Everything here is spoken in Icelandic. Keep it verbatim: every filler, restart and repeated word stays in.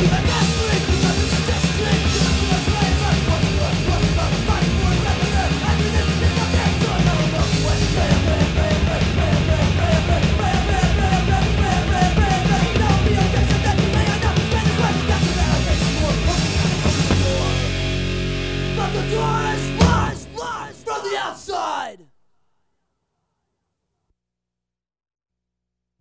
The door is lost, lost from the outside.